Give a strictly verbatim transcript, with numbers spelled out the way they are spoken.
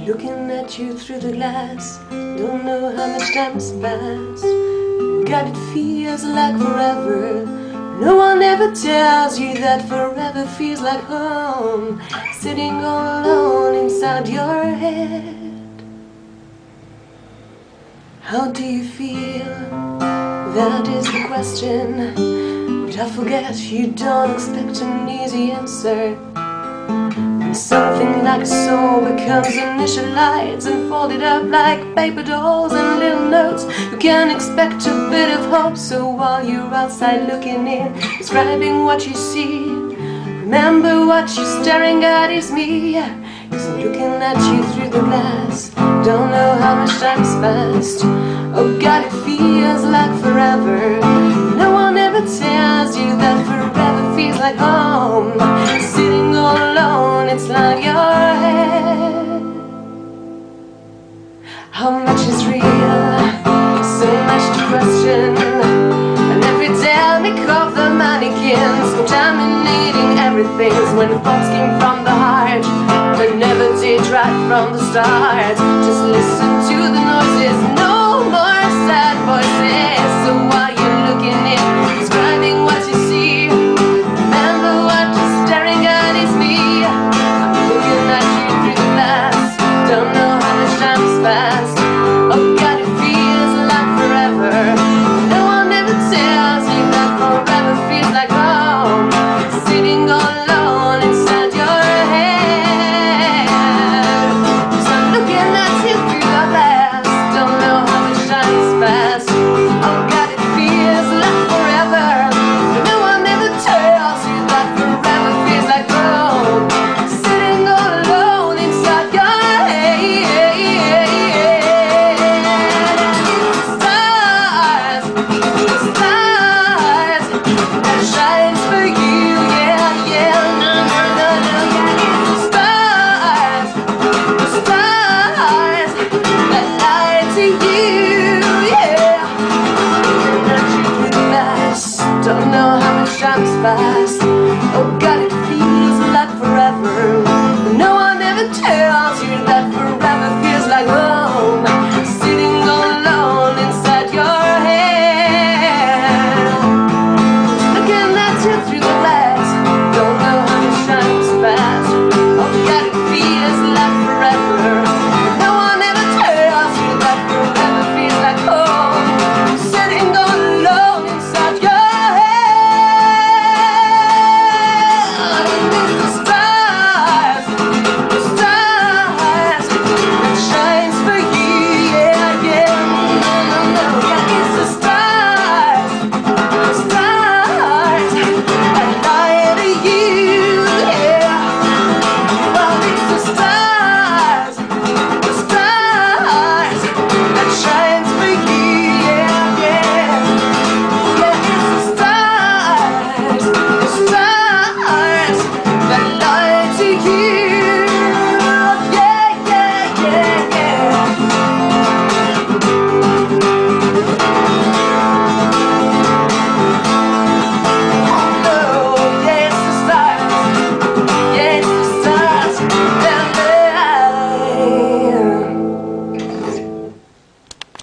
Looking at you through the glass, don't know how much time has passed. God, it feels like forever. No one ever tells you that forever feels like home, sitting all alone inside your head. How do you feel? That is the question. But I forget you don't expect an easy answer. When something like a soul becomes initialized and folded up like paper dolls and little notes, you can expect a bit of hope. So while you're outside looking in, describing what you see, remember what you're staring at is me. Cause I'm looking at you through the glass, don't know how much time's passed. Oh God, it feels like forever. No one ever tells you that forever feels like home, sitting all alone inside your head. How much is real? So much to question. And every day I make of the mannequins, contaminating everything. When the thoughts came from the heart, but never did right from the start. Just listen to the noises. No